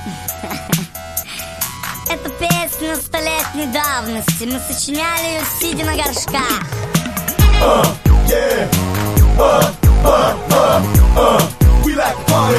Это песня 100-летней давности. Мы сочиняли ее, сидя на горшках. We like to party.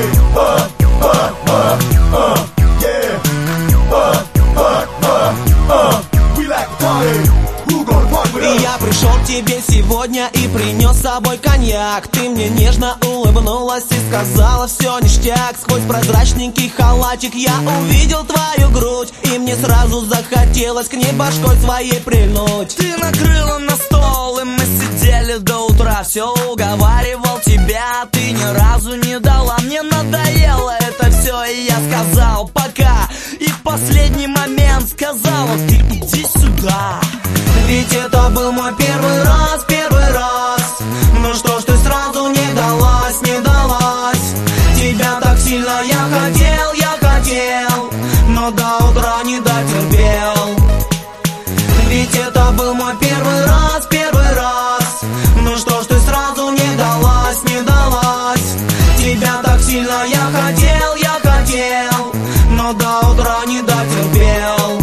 We like to party. Who gonna party with us? Я пришел к тебе сегодня и принес с собой коньяк. Ты мне нежно улыбнулась и сказала: все ништяк. Сквозь прозрачненький халатик я увидел твою грудь, и мне сразу захотелось к ней башкой своей прильнуть. Ты накрыла на стол, и мы сидели до утра. Все уговаривал тебя, ты ни разу не дала. Мне надоело это все, и я сказал пока. И в последний момент сказала: ты иди сюда. Ведь это был мой первый раз, первый раз. Ну что ж ты сразу не далась, не далась. Тебя так сильно я хотел, но до утра не дотерпел. Ведь это был мой первый раз, первый раз. Ну что ж ты сразу не далась, не далась. Тебя так сильно я хотел, но до утра не дотерпел.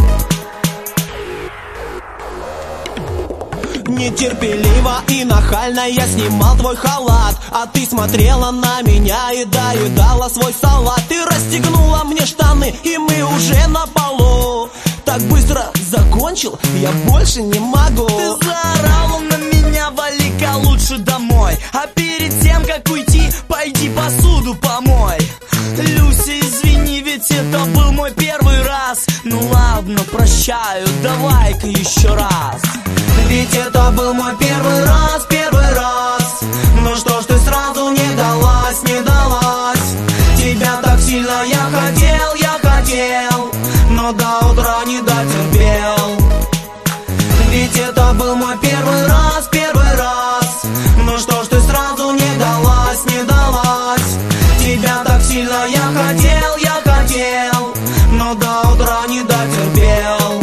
Нетерпеливо и нахально я снимал твой халат, а ты смотрела на меня и доедала свой салат. Ты расстегнула мне штаны, и мы уже на полу. Так быстро закончил, я больше не могу. Ты заорала на меня: вали-ка лучше домой. А перед тем, как уйти, пойди посуду помой. Люся, извини, ведь это был мой первый раз. Ну ладно, прощаю, давай-ка еще раз. Ведь это был мой первый раз, первый раз. Ну что ж ты сразу не далась, не далась. Тебя так сильно я хотел, но до утра не дотерпел. Ведь это был мой первый раз, первый раз. Ну что ж ты сразу не далась, не далась. Тебя так сильно я хотел, но до утра не дотерпел.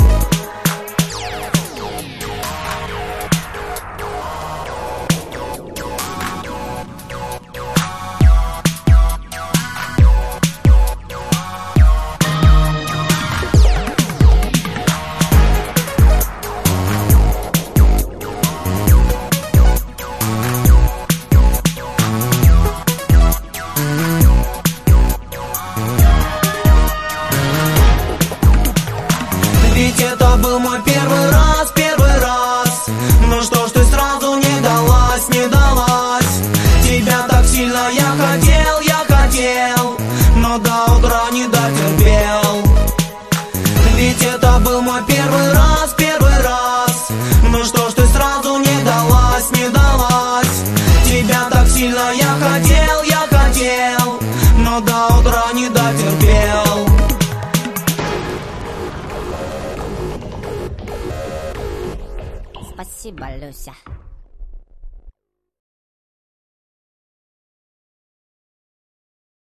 Ведь это был мой первый раз, первый раз. Ну что ж ты сразу не далась, не далась. Тебя так сильно я хотел, но до утра не дотерпел. Ведь это был мой первый раз, первый раз. Ну что ж ты сразу не далась, не далась. Тебя так сильно я хотел, но до утра не дотерпел. Спасибо, Люся.